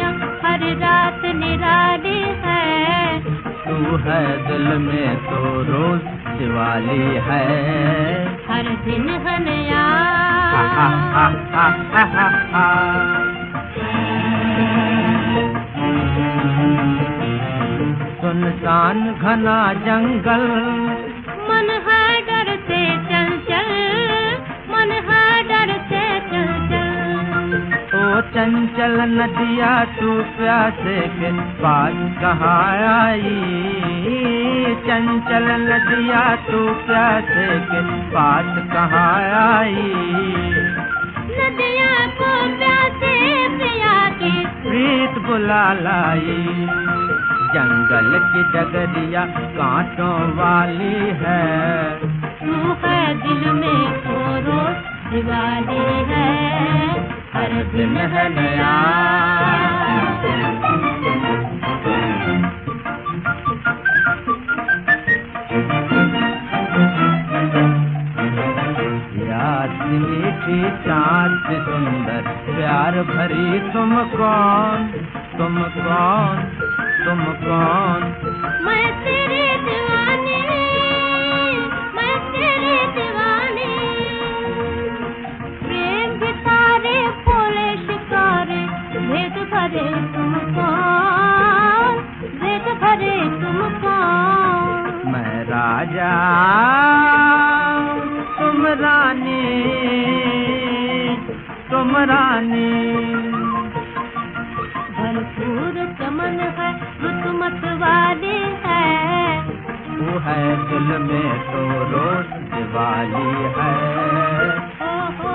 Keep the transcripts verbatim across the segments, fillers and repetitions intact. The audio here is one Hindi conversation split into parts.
हर रात निराली है। तू है दिल में तो रोज दिवाली है। हर दिन है नया। हा हा हा हा हा हा हा। सुनसान घना जंगल, मन है डर से चंचल, मन है डर से चंचल। ओ चंचल नदिया तू प्यासे के पास कहाँ आई। चंचल नदिया तू प्यासे के पास कहाँ आई। नदिया को प्यासे पिया के प्रीत बुला लाई। जंगल की डगरिया कांटों वाली है। तू है दिल में तो रोज दिवाली है। हर दिन है नया। याद मीठी चाँद सुंदर प्यार भरी तुम कौन, तुम कौन, तुम कौन। मैं तेरी दीवानी, मैं तेरी दीवानी। प्रेम के तारे फूले शिकारे, भेद भरे तुम कौन, भेद भरे तुम कौन। मैं राजा तुम रानी, तुम रानी। भरपूर चमन है रुत मत वाली है। वो है दिल में तो रोज दिवाली है। ओ हो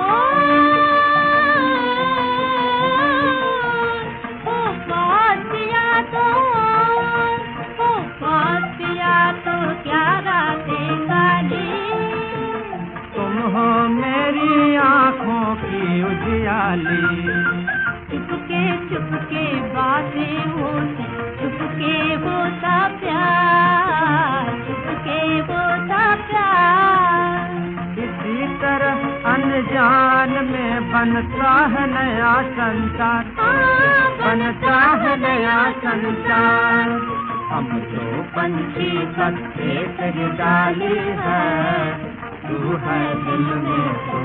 ओ बात पिया तो, ओ बात पिया तो क्या रातें काली। तुम हो मेरी आँखों की उजियाली। चुपके चुपके बातें होती, चुपके होता प्यार, चुपके होता प्यार। इसी तरह अनजान में बनता है नया संसार, बनता है नया संसार। हम तो पंछी बस एक ही डाली है। तू है दिल में तो